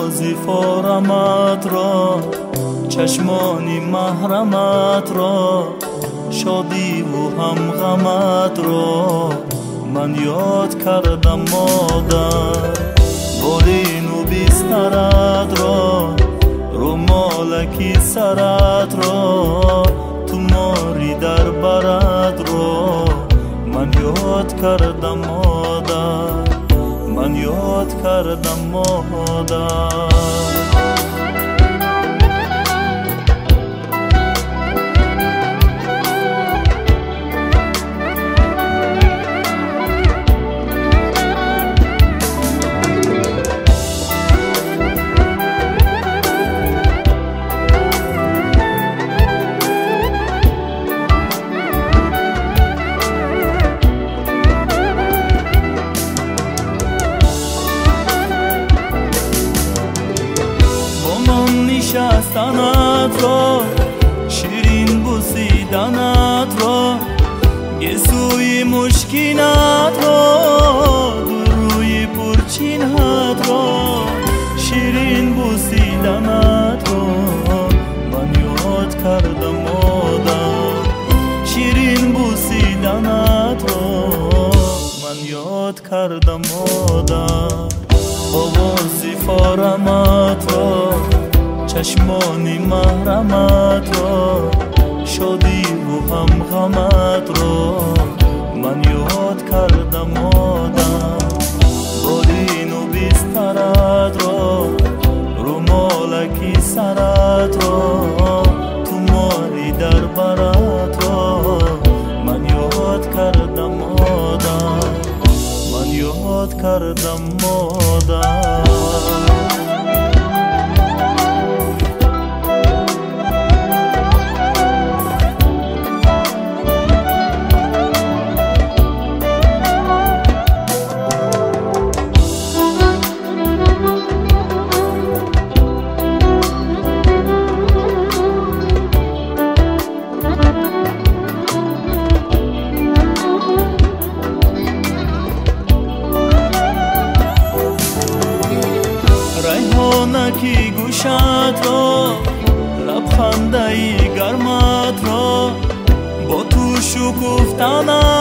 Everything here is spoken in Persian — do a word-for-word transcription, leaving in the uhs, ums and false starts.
آوازی فارمت را، چشمانی محرمت را، شادی و هم غمت را من یاد کردم مادر. بالین و بسترت را، رومالکی سرت را، تو ماری در برت را من یاد کردم مادر، من یاد کردم مادر. نشستنت را، شیرین بوسیدنت را، گسوی مشکینت را، دروی پرچینت را، شیرین بوسیدنت را من یاد کردم مادر، شیرین بوسیدنت را من یاد کردم مادر. آوازی فارمت را، چشمانی محرمت را، شادی و هم غمت را من یاد کردم مادر. بالین و بسترت را، رومالکی سرت را، تو ماری در برت را من یاد کردم مادر، من یاد کردم مادر. ریحانکی گوشت را، لبخنده گرمت را، با تو شکفتنت